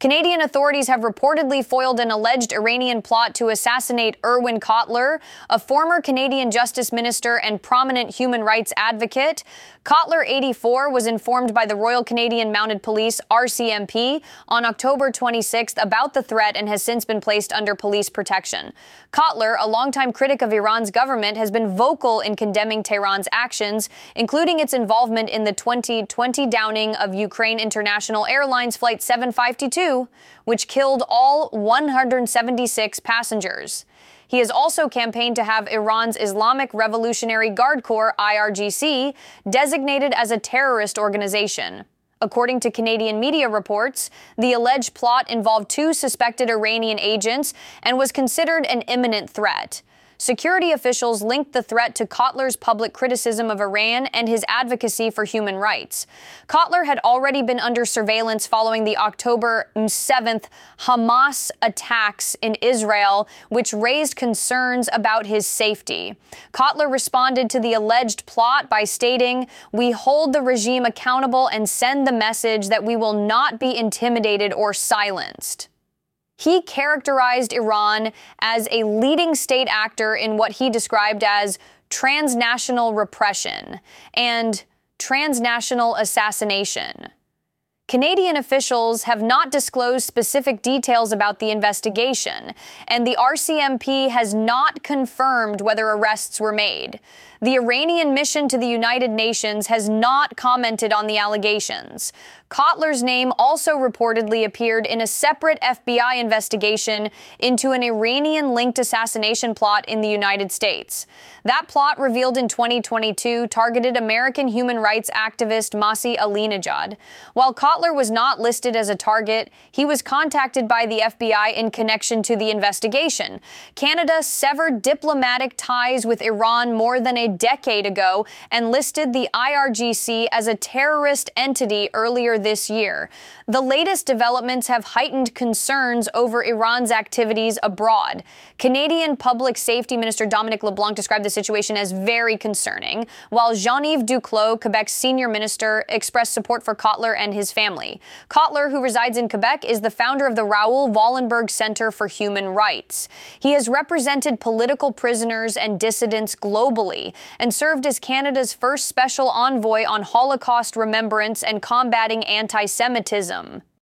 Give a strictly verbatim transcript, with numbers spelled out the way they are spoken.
Canadian authorities have reportedly foiled an alleged Iranian plot to assassinate Irwin Cotler, a former Canadian justice minister and prominent human rights advocate. Cotler, eighty-four, was informed by the Royal Canadian Mounted Police, R C M P, on October twenty-sixth about the threat and has since been placed under police protection. Cotler, a longtime critic of Iran's government, has been vocal in condemning Tehran's actions, including its involvement in the twenty twenty downing of Ukraine International Airlines Flight seven fifty-two, which killed all one hundred seventy-six passengers. He has also campaigned to have Iran's Islamic Revolutionary Guard Corps, I R G C, designated as a terrorist organization. According to Canadian media reports, the alleged plot involved two suspected Iranian agents and was considered an imminent threat. Security officials linked the threat to Cotler's public criticism of Iran and his advocacy for human rights. Cotler had already been under surveillance following the October seventh Hamas attacks in Israel, which raised concerns about his safety. Cotler responded to the alleged plot by stating, "We hold the regime accountable and send the message that we will not be intimidated or silenced." He characterized Iran as a leading state actor in what he described as transnational repression and transnational assassination. Canadian officials have not disclosed specific details about the investigation, and the R C M P has not confirmed whether arrests were made. The Iranian mission to the United Nations has not commented on the allegations. Cotler's name also reportedly appeared in a separate F B I investigation into an Iranian-linked assassination plot in the United States. That plot, revealed in twenty twenty-two, targeted American human rights activist Masih Alinejad. While Cotler was not listed as a target, he was contacted by the F B I in connection to the investigation. Canada severed diplomatic ties with Iran more than a decade ago and listed the I R G C as a terrorist entity earlier this year. The latest developments have heightened concerns over Iran's activities abroad. Canadian Public Safety Minister Dominic LeBlanc described the situation as very concerning, while Jean-Yves Duclos, Quebec's senior minister, expressed support for Cotler and his family. Cotler, who resides in Quebec, is the founder of the Raoul Wallenberg Center for Human Rights. He has represented political prisoners and dissidents globally and served as Canada's first special envoy on Holocaust remembrance and combating anti-Semitism.